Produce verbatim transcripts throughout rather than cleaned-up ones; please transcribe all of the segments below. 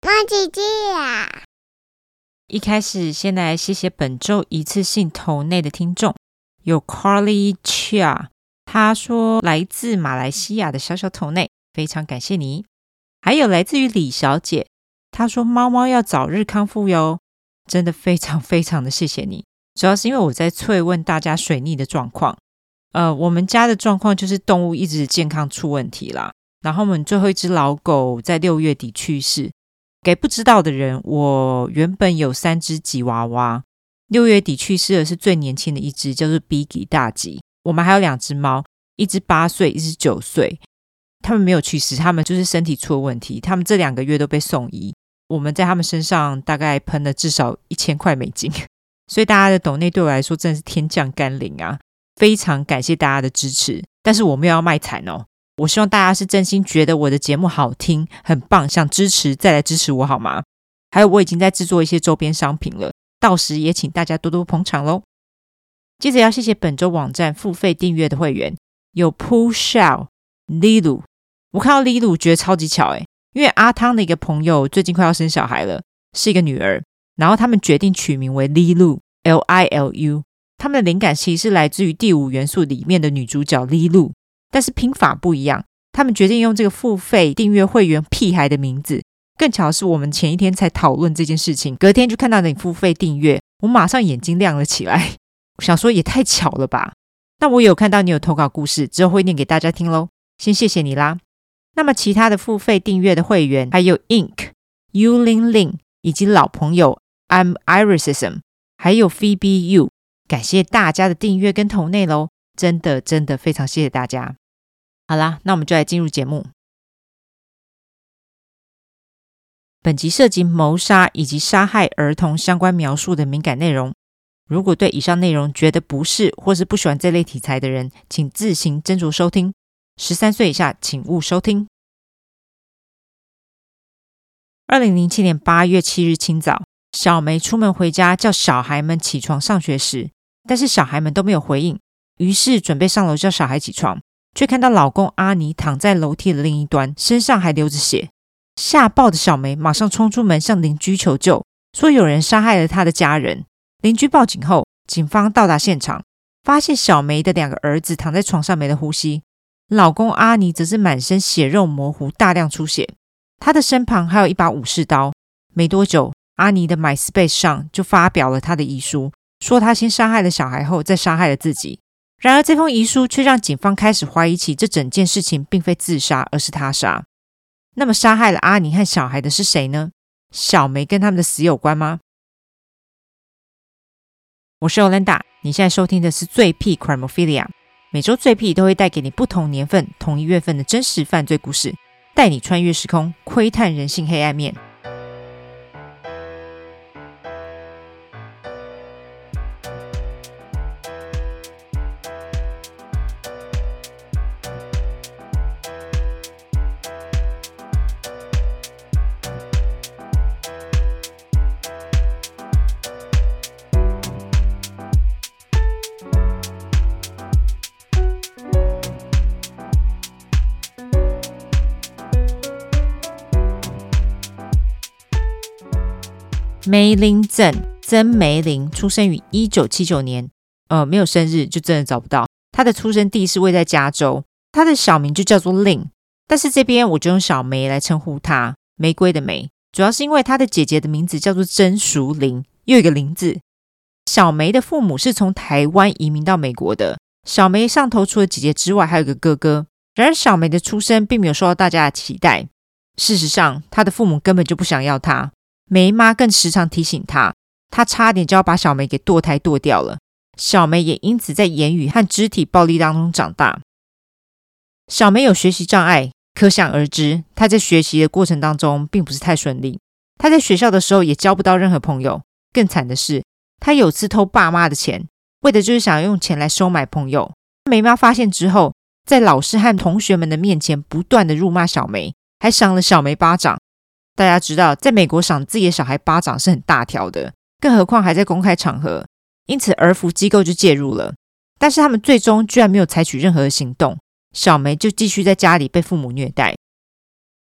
莫姐姐啊！ 一开始先来谢谢本周一次性投内的听众，有 Carly Chia， 他说来自马来西亚的小小投内，非常感谢你。还有来自于李小姐，她说猫猫要早日康复哟，真的非常非常的谢谢你。主要是因为我在催问大家水逆的状况，呃，我们家的状况就是动物一直健康出问题啦，然后我们最后一只老狗在六月底去世。给不知道的人，我原本有三只吉娃娃，六月底去世的是最年轻的一只，叫做 Biggie 大吉。我们还有两只猫，一只八岁，一只九岁。他们没有去世，他们就是身体出了问题，他们这两个月都被送医。我们在他们身上大概喷了至少一千块美金，所以大家的抖内对我来说真的是天降甘霖啊！非常感谢大家的支持，但是我没有要卖惨哦。我希望大家是真心觉得我的节目好听很棒，想支持再来支持我好吗？还有我已经在制作一些周边商品了，到时也请大家多多捧场咯。接着要谢谢本周网站付费订阅的会员，有 Pushao、Lilu。 我看到 Lilu 觉得超级巧诶，因为阿汤的一个朋友最近快要生小孩了，是一个女儿，然后他们决定取名为 Lilu L I L U。 他们的灵感其实是来自于第五元素里面的女主角 Lilu，但是拼法不一样，他们决定用这个付费订阅会员屁孩的名字。更巧的是我们前一天才讨论这件事情，隔天就看到你付费订阅，我马上眼睛亮了起来，我想说也太巧了吧。那我有看到你有投稿故事，之后会念给大家听咯，先谢谢你啦。那么其他的付费订阅的会员还有 Ink、Yulin Lin 以及老朋友 I'm Irisism 还有 Phoebe U， 感谢大家的订阅跟投内咯，真的真的非常谢谢大家。好啦，那我们就来进入节目。本集涉及谋杀以及杀害儿童相关描述的敏感内容，如果对以上内容觉得不适或是不喜欢这类题材的人，请自行斟酌收听。十三岁以下请勿收听。二零零七年八月七日清早，小梅出门回家叫小孩们起床上学时，但是小孩们都没有回应，于是准备上楼叫小孩起床，却看到老公阿尼躺在楼梯的另一端，身上还流着血。吓爆的小梅马上冲出门向邻居求救，说有人杀害了她的家人。邻居报警后，警方到达现场，发现小梅的两个儿子躺在床上没了呼吸，老公阿尼则是满身血肉模糊，大量出血。他的身旁还有一把武士刀。没多久，阿尼的 MySpace 上就发表了他的遗书，说他先杀害了小孩后再杀害了自己。然而这封遗书却让警方开始怀疑起这整件事情并非自杀，而是他杀。那么杀害了阿尼和小孩的是谁呢？小梅跟他们的死有关吗？我是 Olanda， 你现在收听的是最屁 Crimophilia， 每周最屁都会带给你不同年份同一月份的真实犯罪故事，带你穿越时空，窥探人性黑暗面。梅林曾曾梅林出生于一九七九年，呃，没有生日就真的找不到。他的出生地是位在加州，他的小名就叫做 Lin， 但是这边我就用小梅来称呼他，玫瑰的梅，主要是因为他的姐姐的名字叫做曾淑玲，又有一个林字。小梅的父母是从台湾移民到美国的，小梅上头除了姐姐之外还有一个哥哥。然而小梅的出生并没有受到大家的期待，事实上她的父母根本就不想要她，梅妈更时常提醒她，她差点就要把小梅给堕胎堕掉了。小梅也因此在言语和肢体暴力当中长大。小梅有学习障碍，可想而知她在学习的过程当中并不是太顺利，她在学校的时候也交不到任何朋友。更惨的是她有次偷爸妈的钱，为的就是想要用钱来收买朋友。梅妈发现之后，在老师和同学们的面前不断的辱骂小梅，还赏了小梅巴掌。大家知道在美国赏自己的小孩巴掌是很大条的，更何况还在公开场合，因此儿福机构就介入了。但是他们最终居然没有采取任何的行动，小梅就继续在家里被父母虐待。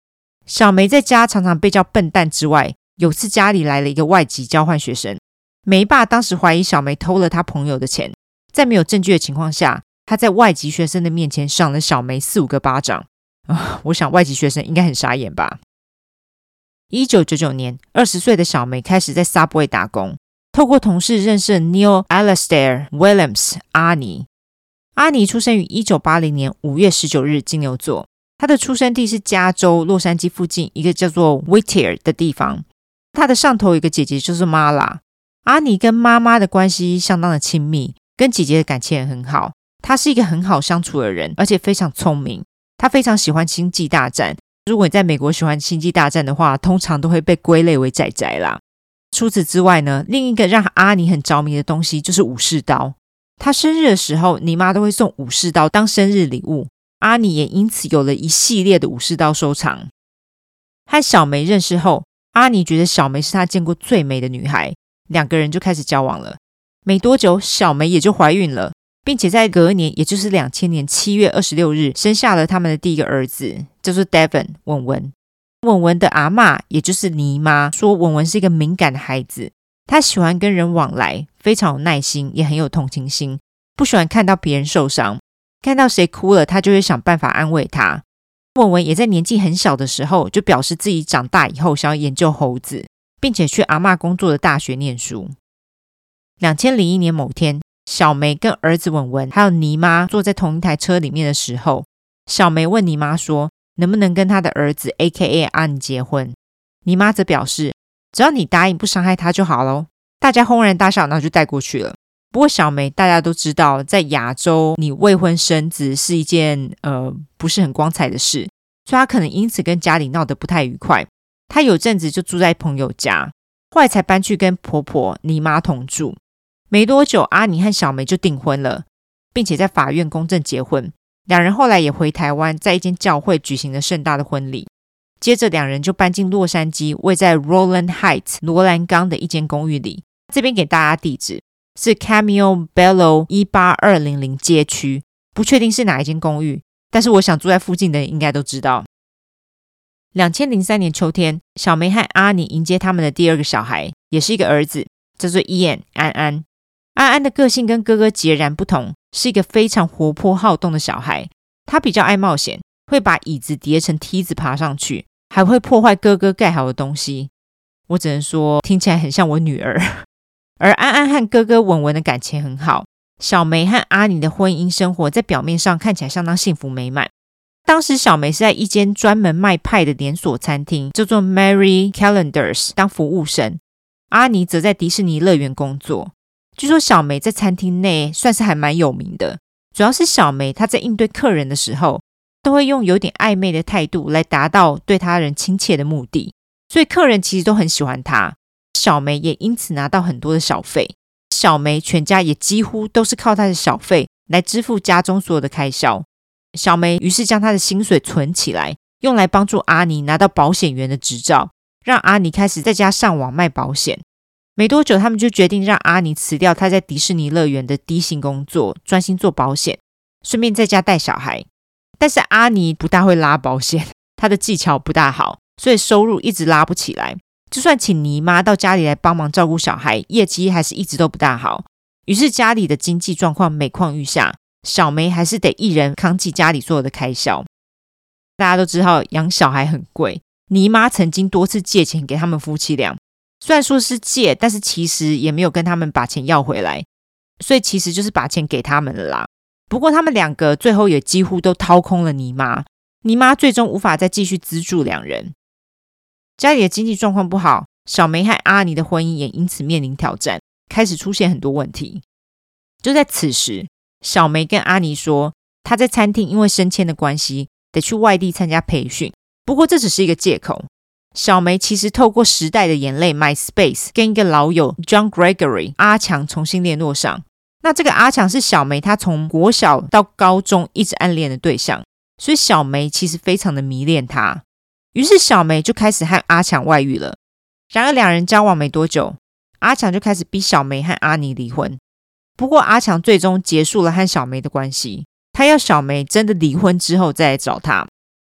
小梅在家常常被叫笨蛋之外，有次家里来了一个外籍交换学生，梅爸当时怀疑小梅偷了他朋友的钱，在没有证据的情况下，他在外籍学生的面前赏了小梅四五个巴掌、呃、我想外籍学生应该很傻眼吧。一九九九年，二十岁的小梅开始在 Subway 打工，透过同事认识了 Neil Alastair Williams 阿尼。阿尼出生于一九八零年五月十九日金牛座，他的出生地是加州洛杉矶附近一个叫做 Whittier 的地方。他的上头有一个姐姐就是 Mala。 阿尼跟妈妈的关系相当的亲密，跟姐姐的感情也很好。他是一个很好相处的人，而且非常聪明。他非常喜欢星际大战，如果你在美国喜欢星际大战的话，通常都会被归类为宅宅啦。除此之外呢，另一个让阿尼很着迷的东西就是武士刀。他生日的时候，尼妈都会送武士刀当生日礼物，阿尼也因此有了一系列的武士刀收藏。和小梅认识后，阿尼觉得小梅是他见过最美的女孩，两个人就开始交往了。没多久，小梅也就怀孕了，并且在隔年，也就是两千年七月二十六日，生下了他们的第一个儿子，叫做 Devin 文文。文文的阿嬷，也就是尼妈，说文文是一个敏感的孩子，他喜欢跟人往来，非常有耐心，也很有同情心，不喜欢看到别人受伤，看到谁哭了，他就会想办法安慰他。文文也在年纪很小的时候，就表示自己长大以后想要研究猴子，并且去阿嬷工作的大学念书。两千零一年某天，小梅跟儿子文文还有尼妈坐在同一台车里面的时候，小梅问尼妈说能不能跟她的儿子 A K A 阿尼结婚。尼妈则表示只要你答应不伤害他就好咯。大家轰然大笑，然后就带过去了。不过小梅大家都知道，在亚洲你未婚生子是一件呃不是很光彩的事，所以她可能因此跟家里闹得不太愉快。她有阵子就住在朋友家，后来才搬去跟婆婆尼妈同住。没多久，阿尼和小梅就订婚了，并且在法院公证结婚。两人后来也回台湾，在一间教会举行了盛大的婚礼。接着两人就搬进洛杉矶位在 Rowland Heights 罗兰冈的一间公寓里。这边给大家地址是 Camille Bello 一八二零零街区，不确定是哪一间公寓，但是我想住在附近的人应该都知道。两千零三年秋天，小梅和阿尼迎接他们的第二个小孩，也是一个儿子，叫做 Ian 安安。安安的个性跟哥哥截然不同，是一个非常活泼好动的小孩。他比较爱冒险，会把椅子叠成梯子爬上去，还会破坏哥哥盖好的东西。我只能说听起来很像我女儿。而安安和哥哥文文的感情很好，小梅和阿尼的婚姻生活在表面上看起来相当幸福美满。当时小梅是在一间专门卖派的连锁餐厅叫做 Mary Calendars 当服务生，阿尼则在迪士尼乐园工作。据说小梅在餐厅内算是还蛮有名的，主要是小梅她在应对客人的时候都会用有点暧昧的态度来达到对他人亲切的目的，所以客人其实都很喜欢她。小梅也因此拿到很多的小费，小梅全家也几乎都是靠她的小费来支付家中所有的开销。小梅于是将她的薪水存起来，用来帮助阿尼拿到保险员的执照，让阿尼开始在家上网卖保险。没多久，他们就决定让阿尼辞掉他在迪士尼乐园的低薪工作，专心做保险，顺便在家带小孩。但是阿尼不大会拉保险，他的技巧不大好，所以收入一直拉不起来。就算请尼妈到家里来帮忙照顾小孩，业绩还是一直都不大好。于是家里的经济状况每况愈下，小梅还是得一人扛起家里所有的开销。大家都知道养小孩很贵，尼妈曾经多次借钱给他们夫妻俩，虽然说是借，但是其实也没有跟他们把钱要回来，所以其实就是把钱给他们了啦。不过他们两个最后也几乎都掏空了尼妈，尼妈最终无法再继续资助两人。家里的经济状况不好，小梅和阿尼的婚姻也因此面临挑战，开始出现很多问题。就在此时，小梅跟阿尼说她在餐厅因为升迁的关系得去外地参加培训，不过这只是一个借口。小梅其实透过时代的眼泪 MySpace 跟一个老友 John Gregory 阿强重新联络上。那这个阿强是小梅她从国小到高中一直暗恋的对象，所以小梅其实非常的迷恋他。于是小梅就开始和阿强外遇了。然而两人交往没多久，阿强就开始逼小梅和阿尼离婚。不过阿强最终结束了和小梅的关系，他要小梅真的离婚之后再来找他。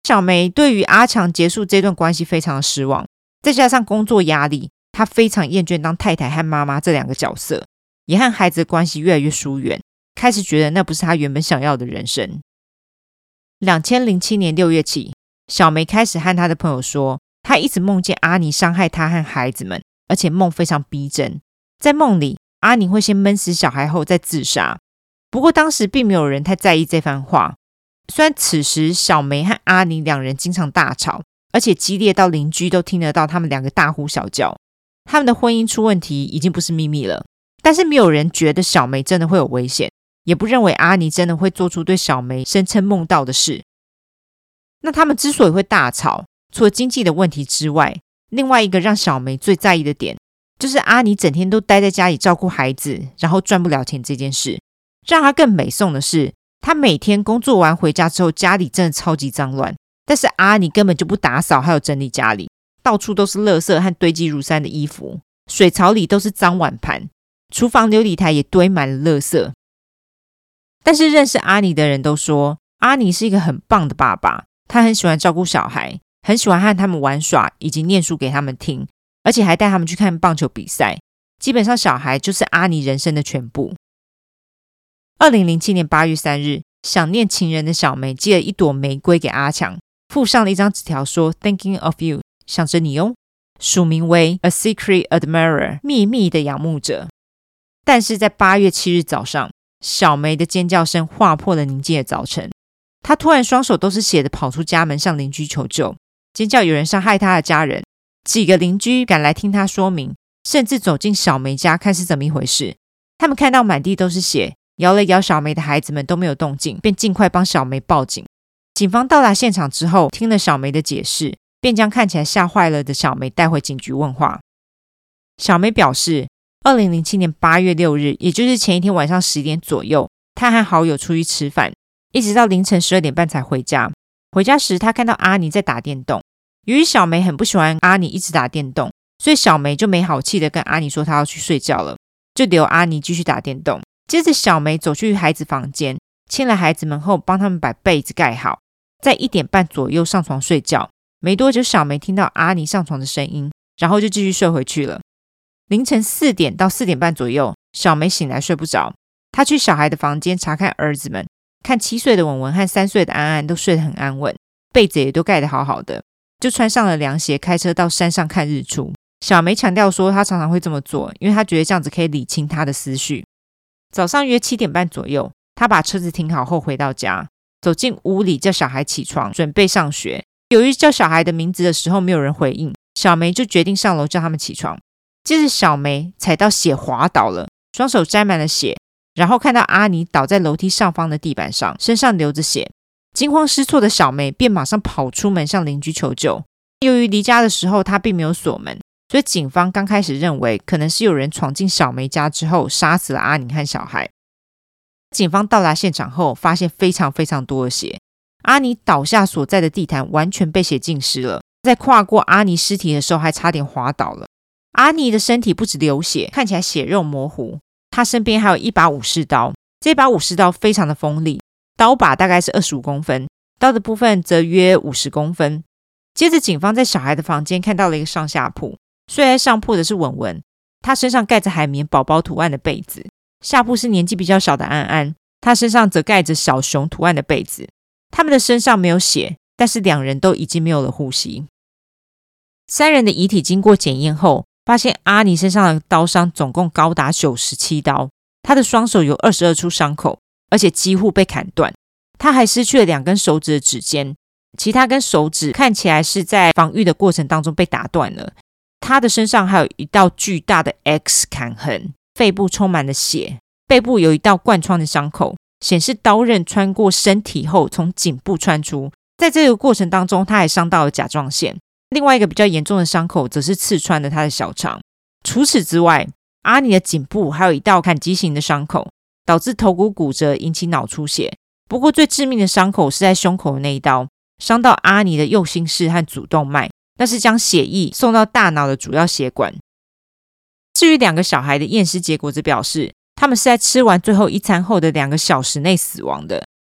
小梅对于阿强结束这段关系非常的失望，再加上工作压力，她非常厌倦当太太和妈妈这两个角色，也和孩子的关系越来越疏远，开始觉得那不是她原本想要的人生。二零零七年六月起，小梅开始和她的朋友说，她一直梦见阿尼伤害她和孩子们，而且梦非常逼真。在梦里，阿尼会先闷死小孩后再自杀。不过当时并没有人太在意这番话。虽然此时小梅和阿尼两人经常大吵，而且激烈到邻居都听得到他们两个大呼小叫，他们的婚姻出问题已经不是秘密了，但是没有人觉得小梅真的会有危险，也不认为阿尼真的会做出对小梅声称梦到的事。那他们之所以会大吵，除了经济的问题之外，另外一个让小梅最在意的点，就是阿尼整天都待在家里照顾孩子，然后赚不了钱这件事。让她更美颂的是，她每天工作完回家之后，家里真的超级脏乱，但是阿尼根本就不打扫还有整理家里，到处都是垃圾和堆积如山的衣服，水槽里都是脏碗盘，厨房流理台也堆满了垃圾。但是认识阿尼的人都说，阿尼是一个很棒的爸爸，他很喜欢照顾小孩，很喜欢和他们玩耍，以及念书给他们听，而且还带他们去看棒球比赛。基本上小孩就是阿尼人生的全部。二零零七年八月三日，想念情人的小梅寄了一朵玫瑰给阿强，附上了一张纸条说 Thinking of you， 想着你哦，署名为 A Secret Admirer， 秘密的仰慕者。但是在八月七日早上，小梅的尖叫声划破了宁静的早晨，她突然双手都是血的跑出家门，向邻居求救，尖叫有人伤害她的家人。几个邻居赶来听她说明，甚至走进小梅家看是怎么一回事。他们看到满地都是血，摇了摇小梅的孩子们都没有动静，便尽快帮小梅报警。警方到达现场之后，听了小梅的解释，便将看起来吓坏了的小梅带回警局问话。小梅表示，二零零七年八月六日，也就是前一天晚上十点左右，她和好友出去吃饭，一直到凌晨十二点半才回家。回家时，她看到阿尼在打电动。由于小梅很不喜欢阿尼一直打电动，所以小梅就没好气的跟阿尼说她要去睡觉了，就留阿尼继续打电动。接着小梅走去孩子房间，亲了孩子们后帮他们把被子盖好，在一点半左右上床睡觉。没多久，小梅听到阿尼上床的声音，然后就继续睡回去了。凌晨四点到四点半左右，小梅醒来睡不着，她去小孩的房间查看儿子们，看七岁的文文和三岁的安安都睡得很安稳，被子也都盖得好好的，就穿上了凉鞋，开车到山上看日出。小梅强调说，她常常会这么做，因为她觉得这样子可以理清她的思绪。早上约七点半左右，她把车子停好后回到家，走进屋里叫小孩起床，准备上学。由于叫小孩的名字的时候没有人回应，小梅就决定上楼叫他们起床。接着小梅踩到血滑倒了，双手沾满了血，然后看到阿尼倒在楼梯上方的地板上，身上流着血。惊慌失措的小梅便马上跑出门向邻居求救。由于离家的时候她并没有锁门，所以警方刚开始认为可能是有人闯进小梅家之后杀死了阿尼和小孩。警方到达现场后发现非常非常多的血，阿尼倒下所在的地毯完全被血浸湿了，在跨过阿尼尸体的时候还差点滑倒了。阿尼的身体不止流血，看起来血肉模糊，他身边还有一把武士刀，这把武士刀非常的锋利，刀把大概是二十五公分，刀的部分则约五十公分。接着警方在小孩的房间看到了一个上下铺，睡在上铺的是文文，他身上盖着海绵宝宝图案的被子，下铺是年纪比较小的安安，他身上则盖着小熊图案的被子。他们的身上没有血，但是两人都已经没有了呼吸。三人的遗体经过检验后，发现阿尼身上的刀伤总共高达九十七刀，他的双手有二十二处伤口，而且几乎被砍断。他还失去了两根手指的指尖，其他根手指看起来是在防御的过程当中被打断了。他的身上还有一道巨大的 X 砍痕，肺部充满了血，背部有一道贯穿的伤口，显示刀刃穿过身体后从颈部穿出。在这个过程当中，他还伤到了甲状腺。另外一个比较严重的伤口则是刺穿了他的小肠。除此之外，阿尼的颈部还有一道砍击型的伤口，导致头骨骨折，引起脑出血。不过最致命的伤口是在胸口的那一刀，伤到阿尼的右心室和主动脉，那是将血液送到大脑的主要血管。至于两个小孩的验尸结果则表示，他们是在吃完最后一餐后的两个小时内死亡的，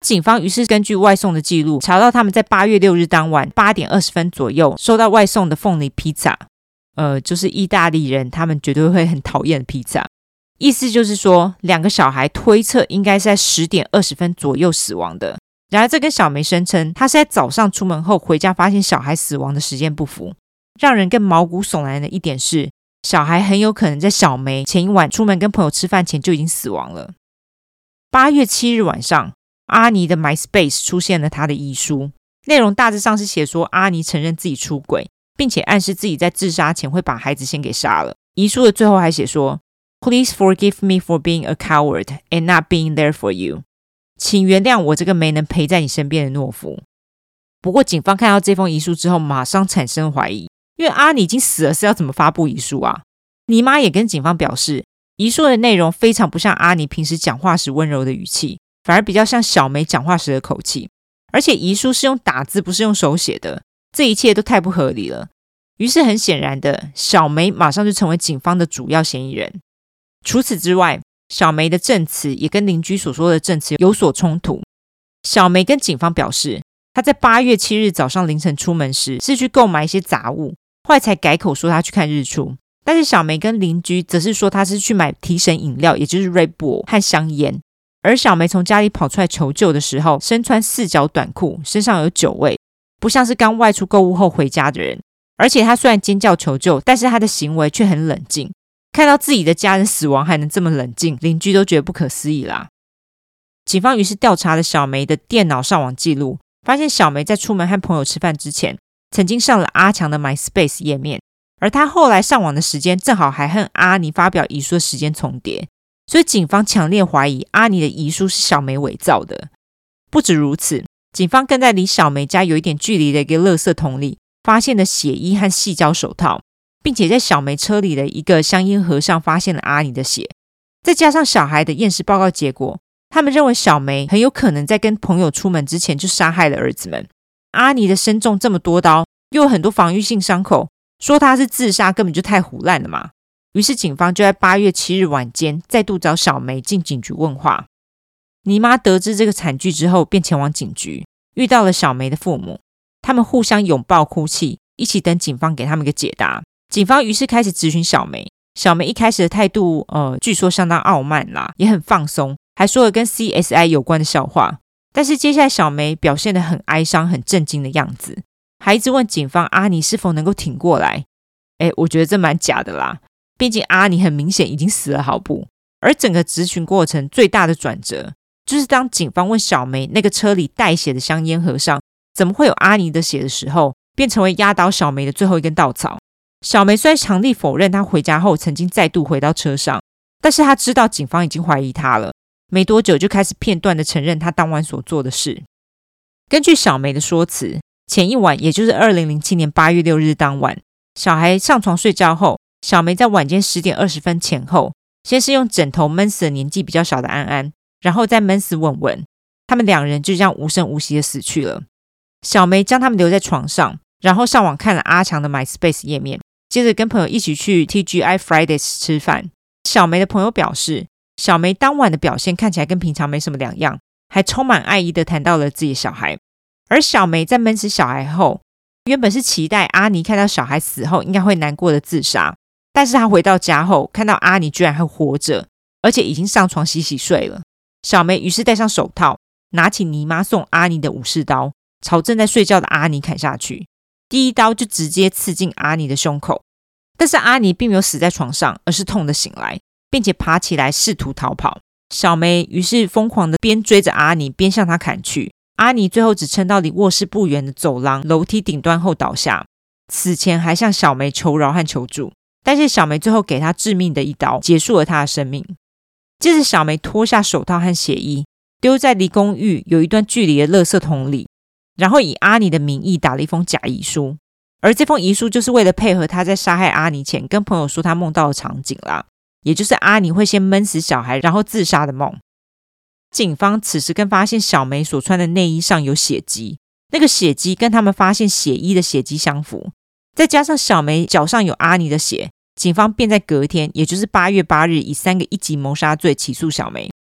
警方于是根据外送的记录查到他们在八月六日当晚八点二十分左右收到外送的凤梨披萨，呃，就是意大利人他们绝对会很讨厌的披萨。意思就是说，两个小孩推测应该是在十点二十分左右死亡的。然而这跟小梅声称她是在早上出门后回家发现小孩死亡的时间不符。让人更毛骨悚然的一点是，小孩很有可能在小梅前一晚出门跟朋友吃饭前就已经死亡了。八月七日晚上，阿尼的 MySpace 出现了他的遗书，内容大致上是写说阿尼承认自己出轨，并且暗示自己在自杀前会把孩子先给杀了。遗书的最后还写说 Please forgive me for being a coward and not being there for you， 请原谅我这个没能陪在你身边的懦夫。不过警方看到这封遗书之后马上产生怀疑，因为阿尼已经死了，是要怎么发布遗书啊？尼妈也跟警方表示，遗书的内容非常不像阿尼平时讲话时温柔的语气，反而比较像小梅讲话时的口气，而且遗书是用打字不是用手写的，这一切都太不合理了。于是很显然的，小梅马上就成为警方的主要嫌疑人。除此之外，小梅的证词也跟邻居所说的证词有所冲突。小梅跟警方表示，她在八月七日早上凌晨出门时是去购买一些杂物，后来才改口说她去看日出。但是小梅跟邻居则是说她是去买提神饮料，也就是 Red Bull 和香烟。而小梅从家里跑出来求救的时候，身穿四角短裤，身上有酒味，不像是刚外出购物后回家的人。而且她虽然尖叫求救，但是她的行为却很冷静。看到自己的家人死亡还能这么冷静，邻居都觉得不可思议啦。警方于是调查了小梅的电脑上网记录，发现小梅在出门和朋友吃饭之前，曾经上了阿强的 MySpace 页面，而她后来上网的时间正好还和阿尼发表遗书的时间重叠，所以警方强烈怀疑阿尼的遗书是小梅伪造的。不止如此，警方更在离小梅家有一点距离的一个垃圾桶里发现了血衣和细胶手套，并且在小梅车里的一个香烟盒上发现了阿尼的血。再加上小孩的验尸报告结果，他们认为小梅很有可能在跟朋友出门之前就杀害了儿子们。阿尼的身中这么多刀，又有很多防御性伤口，说他是自杀根本就太唬烂了嘛。于是警方就在八月七日晚间再度找小梅进警局问话。尼妈得知这个惨剧之后，便前往警局，遇到了小梅的父母，他们互相拥抱哭泣，一起等警方给他们一个解答。警方于是开始质询小梅，小梅一开始的态度呃，据说相当傲慢啦，也很放松，还说了跟 C S I 有关的笑话。但是接下来小梅表现得很哀伤很震惊的样子，还一直问警方阿尼是否能够挺过来。诶，我觉得这蛮假的啦，毕竟阿尼很明显已经死了好不？而整个质询过程最大的转折，就是当警方问小梅那个车里带血的香烟盒上怎么会有阿尼的血的时候，便成为压倒小梅的最后一根稻草。小梅虽然强力否认她回家后曾经再度回到车上，但是她知道警方已经怀疑她了，没多久就开始片段的承认她当晚所做的事。根据小梅的说辞，前一晚也就是二零零七年八月六日当晚，小孩上床睡觉后，小梅在晚间十点二十分前后，先是用枕头闷死了年纪比较小的安安，然后再闷死文文，他们两人就这样无声无息的死去了。小梅将他们留在床上，然后上网看了阿强的 MySpace 页面，接着跟朋友一起去 T G I Fridays 吃饭。小梅的朋友表示，小梅当晚的表现看起来跟平常没什么两样，还充满爱意的谈到了自己的小孩。而小梅在闷死小孩后，原本是期待阿尼看到小孩死后应该会难过的自杀，但是她回到家后看到阿尼居然还活着，而且已经上床洗洗睡了。小梅于是戴上手套，拿起尼妈送阿尼的武士刀，朝正在睡觉的阿尼砍下去。第一刀就直接刺进阿尼的胸口，但是阿尼并没有死在床上，而是痛的醒来，并且爬起来试图逃跑。小梅于是疯狂的边追着阿尼边向他砍去，阿尼最后只撑到离卧室不远的走廊楼梯顶端后倒下，死前还向小梅求饶和求助，但是小梅最后给他致命的一刀，结束了他的生命。接着小梅脱下手套和血衣，丢在离公寓有一段距离的垃圾桶里，然后以阿尼的名义打了一封假遗书，而这封遗书就是为了配合他在杀害阿尼前跟朋友说他梦到的场景啦，也就是阿尼会先闷死小孩然后自杀的梦。警方此时更发现小梅所穿的内衣上有血迹，那个血迹跟他们发现血衣的血迹相符，再加上小梅脚上有阿尼的血，警方便在隔天也就是八月八日以三个一级谋杀罪起诉小梅。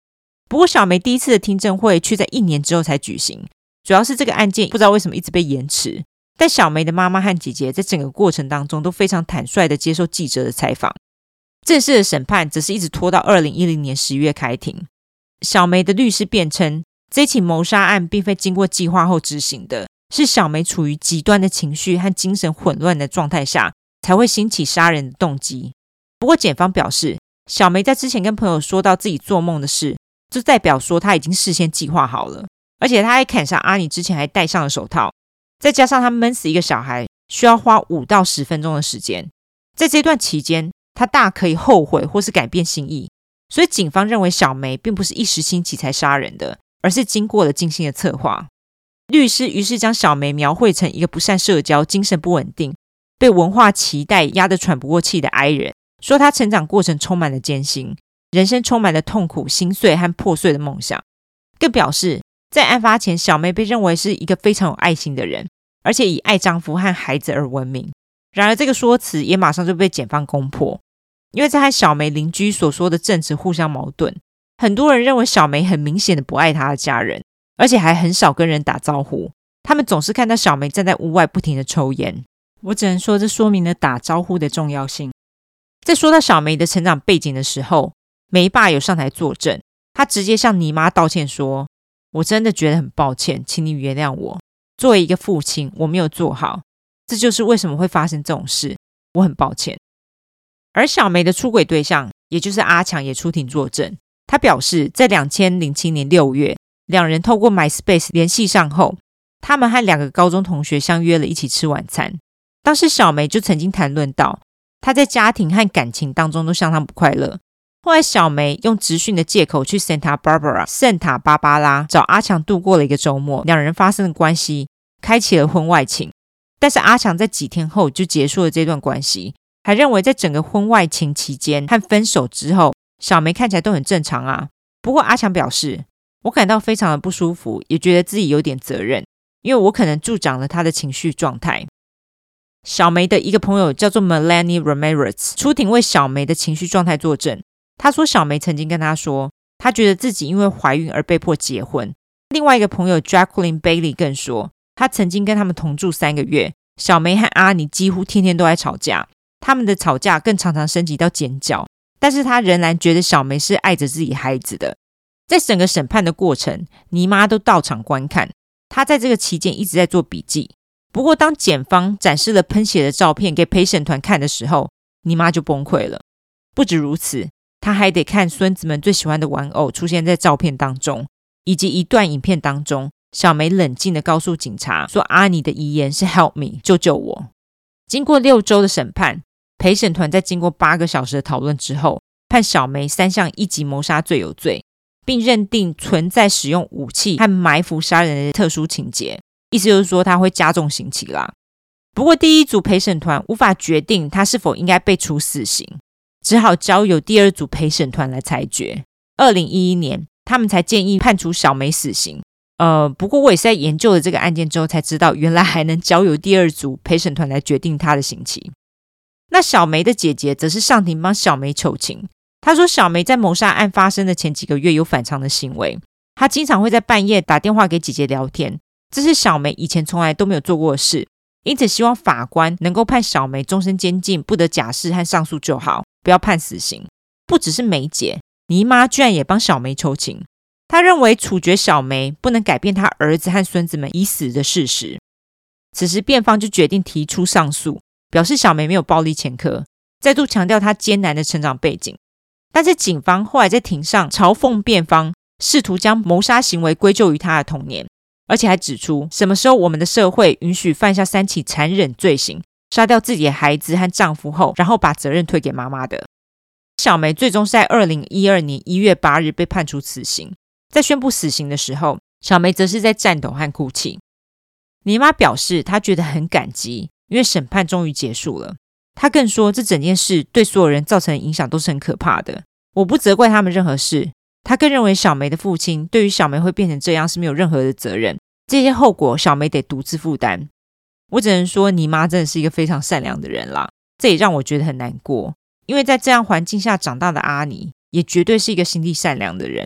不过小梅第一次的听证会却在一年之后才举行，主要是这个案件不知道为什么一直被延迟。但小梅的妈妈和姐姐在整个过程当中都非常坦率地接受记者的采访。正式的审判则是一直拖到二零一零年十月开庭。小梅的律师辩称，这起谋杀案并非经过计划后执行的，是小梅处于极端的情绪和精神混乱的状态下才会兴起杀人的动机。不过检方表示，小梅在之前跟朋友说到自己做梦的事，就代表说她已经事先计划好了，而且她在砍杀阿尼之前还戴上了手套，再加上她闷死一个小孩需要花五到十分钟的时间，在这段期间她大可以后悔或是改变心意，所以警方认为小梅并不是一时兴起才杀人的，而是经过了精心的策划。律师于是将小梅描绘成一个不善社交、精神不稳定、被文化期待压得喘不过气的哀人，说她成长过程充满了艰辛，人生充满了痛苦、心碎和破碎的梦想。更表示在案发前，小梅被认为是一个非常有爱心的人，而且以爱丈夫和孩子而闻名。然而这个说辞也马上就被检方攻破，因为在和小梅邻居所说的证词互相矛盾。很多人认为小梅很明显的不爱她的家人，而且还很少跟人打招呼，他们总是看到小梅站在屋外不停的抽烟。我只能说这说明了打招呼的重要性。在说到小梅的成长背景的时候，梅爸有上台作证，他直接向妮妈道歉说，我真的觉得很抱歉，请你原谅我，作为一个父亲我没有做好，这就是为什么会发生这种事，我很抱歉。而小梅的出轨对象也就是阿强也出庭作证，他表示在二零零七年六月，两人透过 MySpace 联系上后，他们和两个高中同学相约了一起吃晚餐。当时小梅就曾经谈论到她在家庭和感情当中都相当不快乐。后来小梅用职训的借口去 Santa Barbara 圣塔芭芭拉找阿强度过了一个周末，两人发生了关系，开启了婚外情。但是阿强在几天后就结束了这段关系，还认为在整个婚外情期间和分手之后，小梅看起来都很正常啊。不过阿强表示，我感到非常的不舒服，也觉得自己有点责任，因为我可能助长了他的情绪状态。小梅的一个朋友叫做 Melanie Ramirez 出庭为小梅的情绪状态作证。他说小梅曾经跟他说，他觉得自己因为怀孕而被迫结婚。另外一个朋友 Jacqueline Bailey 更说，他曾经跟他们同住三个月，小梅和阿尼几乎天天都在吵架，他们的吵架更常常升级到尖叫，但是他仍然觉得小梅是爱着自己孩子的。在整个审判的过程，妮妈都到场观看，她在这个期间一直在做笔记。不过当检方展示了喷血的照片给陪审团看的时候，妮妈就崩溃了。不止如此，她还得看孙子们最喜欢的玩偶出现在照片当中，以及一段影片当中，小梅冷静地告诉警察说，阿尼的遗言是 Help me， 救救我。经过六周的审判，陪审团在经过八个小时的讨论之后，判小梅三项一级谋杀罪有罪，并认定存在使用武器和埋伏杀人的特殊情节，意思就是说他会加重刑期啦。不过第一组陪审团无法决定他是否应该被处死刑，只好交由第二组陪审团来裁决。二零一一年他们才建议判处小梅死刑。呃，不过我也是在研究了这个案件之后才知道，原来还能交由第二组陪审团来决定他的刑期。那小梅的姐姐则是上庭帮小梅求情，她说小梅在谋杀案发生的前几个月有反常的行为，她经常会在半夜打电话给姐姐聊天，这是小梅以前从来都没有做过的事，因此希望法官能够判小梅终身监禁，不得假释和上诉就好，不要判死刑。不只是梅姐，妮妈居然也帮小梅求情，她认为处决小梅不能改变她儿子和孙子们已死的事实。此时辩方就决定提出上诉，表示小梅没有暴力前科，再度强调她艰难的成长背景。但是警方后来在庭上嘲讽辩方，试图将谋杀行为归咎于她的童年，而且还指出什么时候我们的社会允许犯下三起残忍罪行，杀掉自己的孩子和丈夫后，然后把责任推给妈妈的。小梅最终是在二零一二年一月八日被判处死刑，在宣布死刑的时候，小梅则是在颤抖和哭泣。妮妈表示她觉得很感激，因为审判终于结束了。她更说这整件事对所有人造成的影响都是很可怕的，我不责怪他们任何事。她更认为小梅的父亲对于小梅会变成这样是没有任何的责任，这些后果小梅得独自负担。我只能说妮妈真的是一个非常善良的人啦，这也让我觉得很难过，因为在这样环境下长大的阿尼也绝对是一个心地善良的人。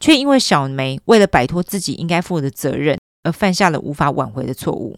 却因为小梅为了摆脱自己应该负的责任而犯下了无法挽回的错误。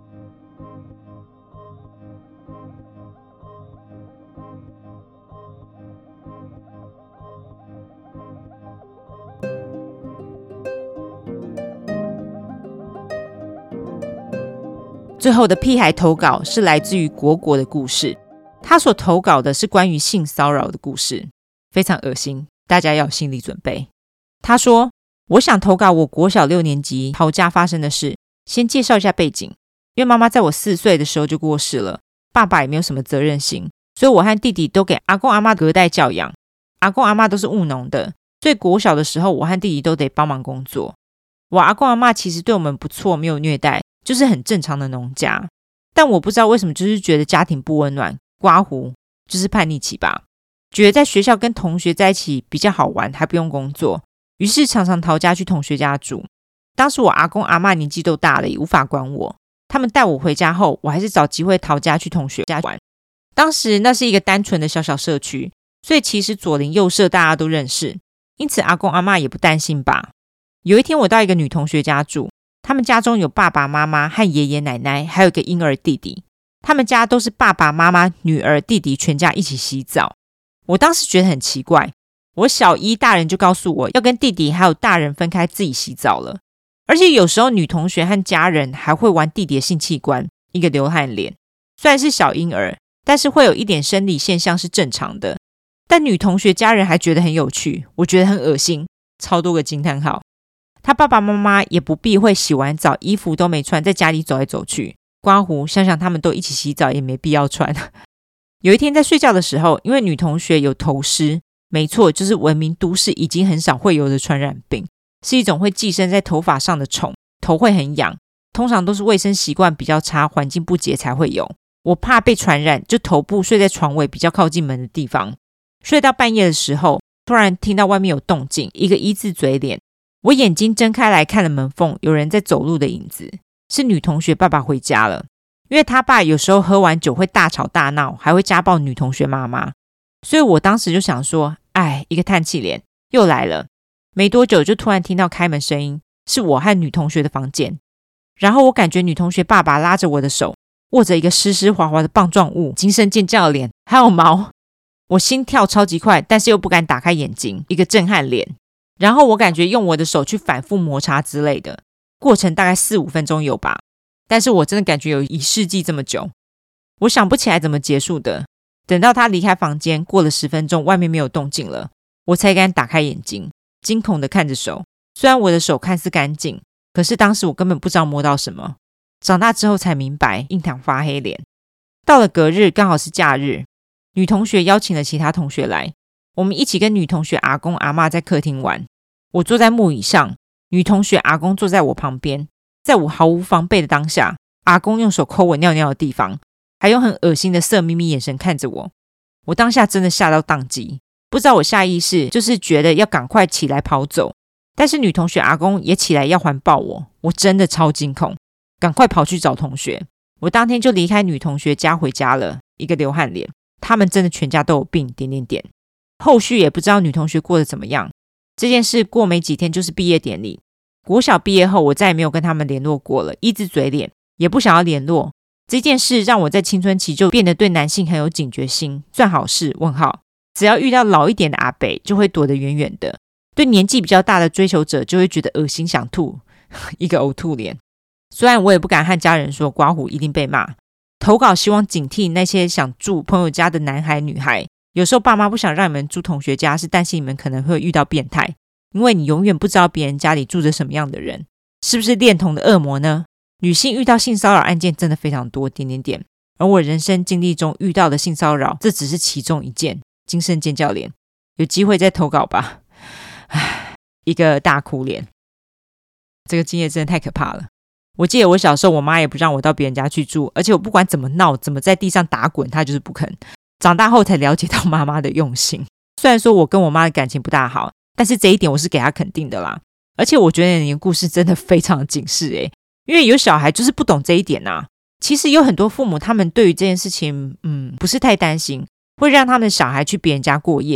最后的屁孩投稿是来自于果果的故事，他所投稿的是关于性骚扰的故事，非常恶心，大家要有心理准备。他说，我想投稿我国小六年级逃家发生的事。先介绍一下背景，因为妈妈在我四岁的时候就过世了，爸爸也没有什么责任心，所以我和弟弟都给阿公阿嬷隔代教养。阿公阿嬷都是务农的，所以国小的时候我和弟弟都得帮忙工作。我阿公阿嬷其实对我们不错，没有虐待，就是很正常的农家。但我不知道为什么就是觉得家庭不温暖，刮胡就是叛逆期吧，觉得在学校跟同学在一起比较好玩，还不用工作，于是常常逃家去同学家住。当时我阿公阿嬷年纪都大了，也无法管我，他们带我回家后，我还是找机会逃家去同学家玩。当时那是一个单纯的小小社区，所以其实左邻右舍大家都认识，因此阿公阿嬷也不担心吧。有一天我到一个女同学家住，他们家中有爸爸妈妈和爷爷奶奶，还有一个婴儿弟弟。他们家都是爸爸妈妈、女儿、弟弟全家一起洗澡。我当时觉得很奇怪，我小一大人就告诉我要跟弟弟还有大人分开自己洗澡了，而且有时候女同学和家人还会玩弟弟的性器官，一个流汗脸。虽然是小婴儿，但是会有一点生理现象是正常的，但女同学家人还觉得很有趣，我觉得很恶心，超多个惊叹号。他爸爸妈妈也不避讳洗完澡衣服都没穿，在家里走来走去，刮胡想想他们都一起洗澡也没必要穿。有一天在睡觉的时候，因为女同学有头虱，没错，就是闻名都市已经很少会有的传染病，是一种会寄生在头发上的虫，头会很痒，通常都是卫生习惯比较差，环境不洁才会有。我怕被传染，就头部睡在床尾比较靠近门的地方。睡到半夜的时候，突然听到外面有动静，一个一字嘴脸。我眼睛睁开来看了门缝，有人在走路的影子，是女同学爸爸回家了。因为他爸有时候喝完酒会大吵大闹，还会家暴女同学妈妈，所以我当时就想说，哎，一个叹气脸又来了。没多久就突然听到开门声音，是我和女同学的房间。然后我感觉女同学爸爸拉着我的手，握着一个湿湿滑滑的棒状物，惊声尖叫的脸，还有毛。我心跳超级快，但是又不敢打开眼睛，一个震撼脸。然后我感觉用我的手去反复摩擦之类的，过程大概四五分钟有吧，但是我真的感觉有一世纪这么久。我想不起来怎么结束的，等到他离开房间，过了十分钟，外面没有动静了，我才敢打开眼睛，惊恐地看着手。虽然我的手看似干净，可是当时我根本不知道摸到什么。长大之后才明白，印堂发黑脸。到了隔日，刚好是假日，女同学邀请了其他同学来，我们一起跟女同学阿公阿嬷在客厅玩。我坐在木椅上，女同学阿公坐在我旁边。在我毫无防备的当下，阿公用手抠我尿尿的地方，还用很恶心的色眯眯眼神看着我。我当下真的吓到宕机，不知道我下意识就是觉得要赶快起来跑走，但是女同学阿公也起来要环抱我，我真的超惊恐，赶快跑去找同学。我当天就离开女同学家回家了，一个流汗脸。他们真的全家都有病，点点点。后续也不知道女同学过得怎么样。这件事过没几天就是毕业典礼。国小毕业后，我再也没有跟他们联络过了，一直嘴脸，也不想要联络。这件事让我在青春期就变得对男性很有警觉心，算好事？问号。只要遇到老一点的阿伯，就会躲得远远的；对年纪比较大的追求者，就会觉得恶心想吐，一个呕吐脸。虽然我也不敢和家人说，刮胡一定被骂。投稿希望警惕那些想住朋友家的男孩女孩，有时候爸妈不想让你们住同学家，是担心你们可能会遇到变态，因为你永远不知道别人家里住着什么样的人，是不是恋童的恶魔呢？女性遇到性骚扰案件真的非常多，点点点。而我人生经历中遇到的性骚扰，这只是其中一件。惊声尖叫脸，有机会再投稿吧。唉，一个大哭脸。这个经验真的太可怕了。我记得我小时候，我妈也不让我到别人家去住，而且我不管怎么闹，怎么在地上打滚，她就是不肯。长大后才了解到妈妈的用心。虽然说我跟我妈的感情不大好，但是这一点我是给她肯定的啦。而且我觉得你的故事真的非常警示诶，因为有小孩就是不懂这一点啊。其实有很多父母他们对于这件事情嗯，不是太担心，会让他们的小孩去别人家过夜，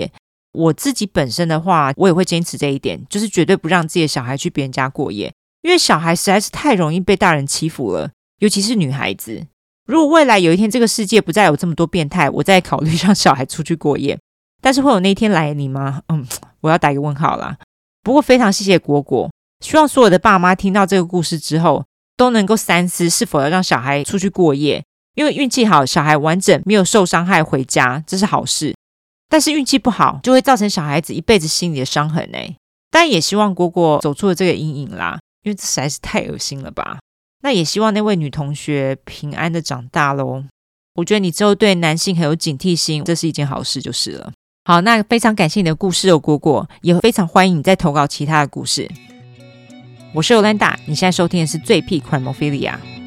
我自己本身的话，我也会坚持这一点，就是绝对不让自己的小孩去别人家过夜，因为小孩实在是太容易被大人欺负了，尤其是女孩子。如果未来有一天这个世界不再有这么多变态，我再考虑让小孩出去过夜，但是会有那一天来临吗？嗯，我要打一个问号啦。不过非常谢谢果果，希望所有的爸妈听到这个故事之后，都能够三思是否要让小孩出去过夜，因为运气好，小孩完整没有受伤害回家，这是好事。但是运气不好，就会造成小孩子一辈子心里的伤痕欸。但也希望果果走出了这个阴影啦，因为这实在是太恶心了吧。那也希望那位女同学平安的长大咯。我觉得你之后对男性很有警惕心，这是一件好事就是了。好，那非常感谢你的故事哦，果果，也非常欢迎你再投稿其他的故事。我是 Yolanda， 你现在收听的是最屁 Crimophilia。